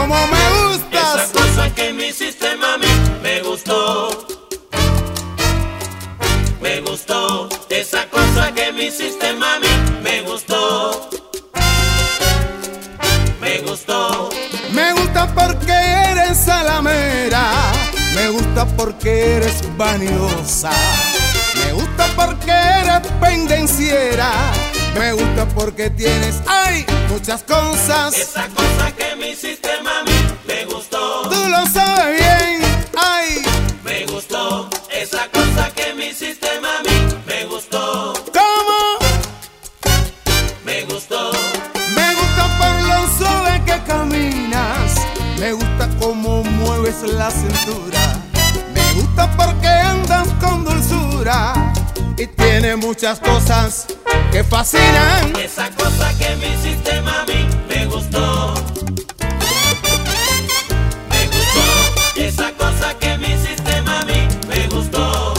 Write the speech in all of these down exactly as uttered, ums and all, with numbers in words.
como me gustas. Esa cosa que me hiciste, mami, me gustó. Me gustó. Esa cosa que me hiciste, mami, me gustó. Me gustó. Me gusta porque eres salamera. Me gusta porque eres vanidosa. Me gusta porque eres pendenciera. Me gusta porque tienes, ay, muchas cosas. Esa cosa que me hiciste, mami, me gustó. Tú lo sabes bien, ay. Me gustó. Esa cosa que me hiciste, mami, me gustó. ¿Cómo? Me gustó. Me gusta por lo suave que caminas. Me gusta cómo mueves la cintura. Me gusta porque andas con dulzura. Y tiene muchas cosas que fascinan. Esa cosa que me hiciste, mami, me gustó. Me gustó. Esa cosa que me hiciste, mami, me gustó.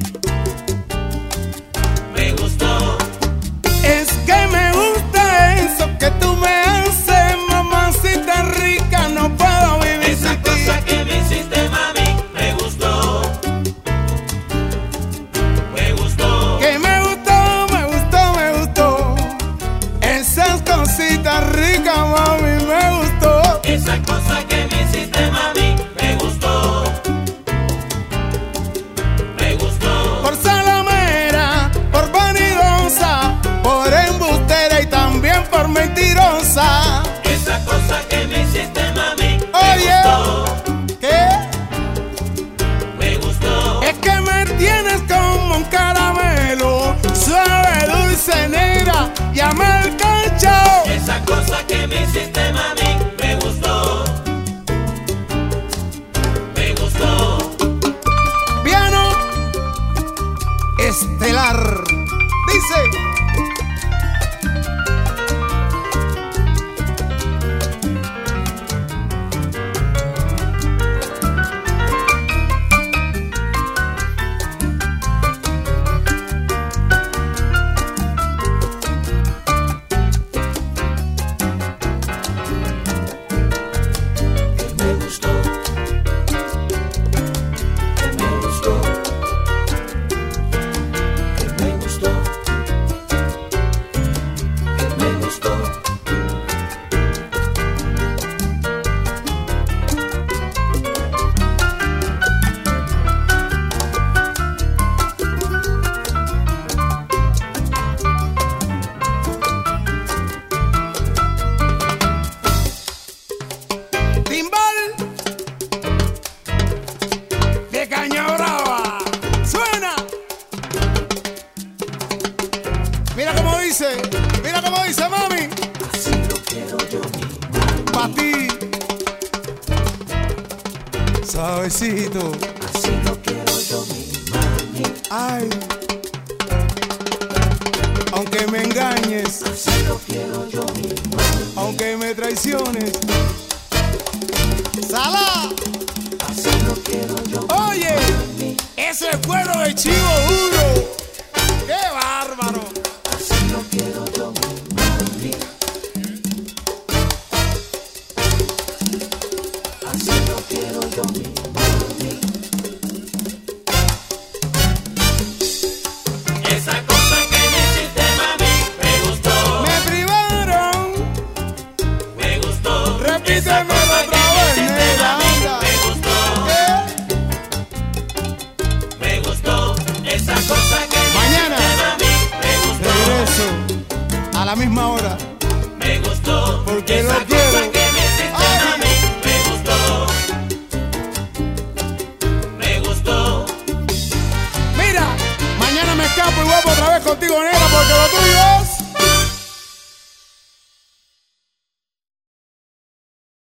Me gustó. Es que me gusta eso que tú me haces, mamacita rica, no puedo vivir Esa sin ti. cosa que me hiciste, mami, me gustó. Me gustó. Que me gustó, me gustó, me gustó. Esas cositas ricas, mami, me gustó. Esa cosa que me hiciste, mami, me gustó. Me gustó. Por salamera, por vanidosa, por embustera y también por mentirosa. Esa cosa que me hiciste, mami, me Oye, gustó. ¿qué? Me gustó. Es que me tienes como un caramelo, suave, dulce, negra, llama el cacho. Esa cosa que me hiciste, mami, me gustó. Me gustó. Piano estelar. Dice. Me gustó. Me gustó. Me gustó. Me gustó. Timbal de caña brava. Suena. Mira cómo dice. Mira cómo dice, mami. Así lo quiero yo, mi Pa' ti. Suavecito. Así lo quiero yo, mi mami. Ay. Aunque me engañes, Así lo quiero yo, mi mami. aunque me traiciones. ¡Sala! Así lo quiero yo, Oye, mi eso es cuero de chivo duro. ¡Qué bárbaro! Así lo quiero yo, mi mami. Así lo quiero yo, mi mami. Esa cosa que me hiciste, mami, me gustó. Me privaron. Me gustó. Esa Repítemelo cosa otra que me vez, hiciste, nena, mami, anda. me gustó. ¿Qué? Me gustó. Esa cosa que me Mañana. hiciste, mami, me gustó. Regreso a la misma hora. Me gustó. Porque Esa lo quiero. cosa que me hiciste, Ay. mami, me gustó. Me gustó. Mira, mañana me escapo y vuelvo otra vez contigo, nena, porque lo tuyo es